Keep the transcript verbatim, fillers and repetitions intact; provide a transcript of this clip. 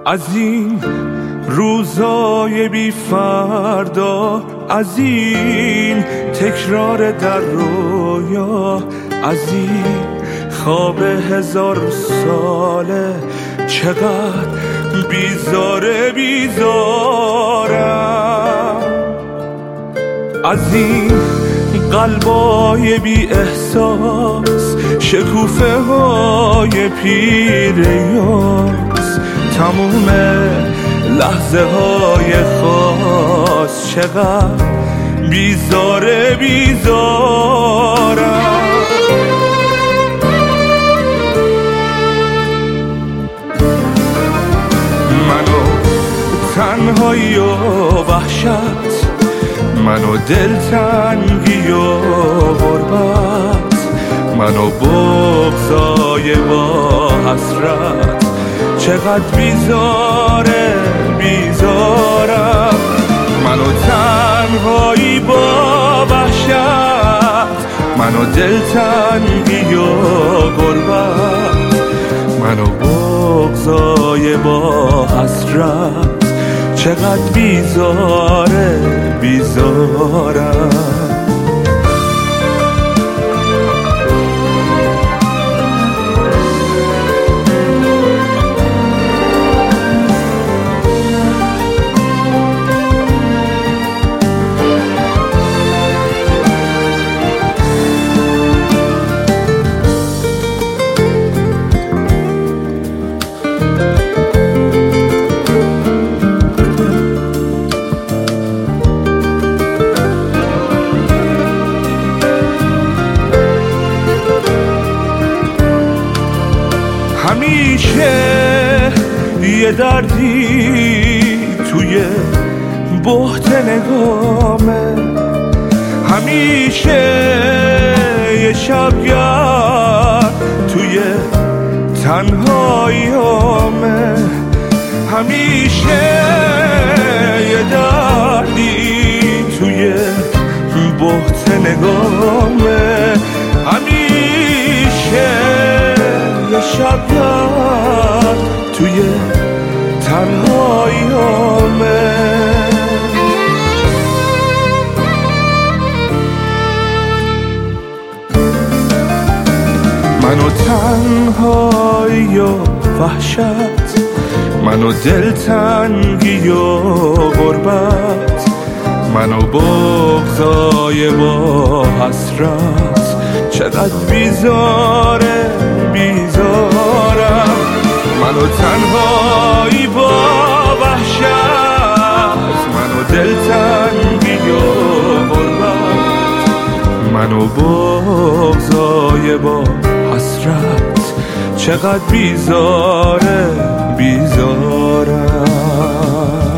از این روزای بی فردا، از این تکرار در رویا، از این خواب هزار ساله چقدر بیزاره بیزارم. از این قلبای بی احساس، شکوفه های پیر یاس، تموم لحظه های خاص چقدر بیزاره بیزارم. منو تنهایی و وحشت، منو دلتنگی و غربت، منو بغضای با حسرت چقدر بیزاره بیزارم. منو تنهایی با وحشت، منو دلتنگی و غربت، منو بغضای با حسرت چقدر بیزاره بیزارم. همیشه یه دردی توی بحت نگامه، همیشه یه شبگرد توی تنهاییامه، همیشه یه دردی توی بحت نگامه، همیشه یه شبگرد توی تنهاییامه. منو تنهایی و وحشت، منو دلتنگی و غربت، منو بغضای با حسرت چقدر بیزاره بیزارم. منو تنهایی با وحشت، منو دلتنگی و غربت، منو بغضای با حسرت چقدر بیزاره بیزارم.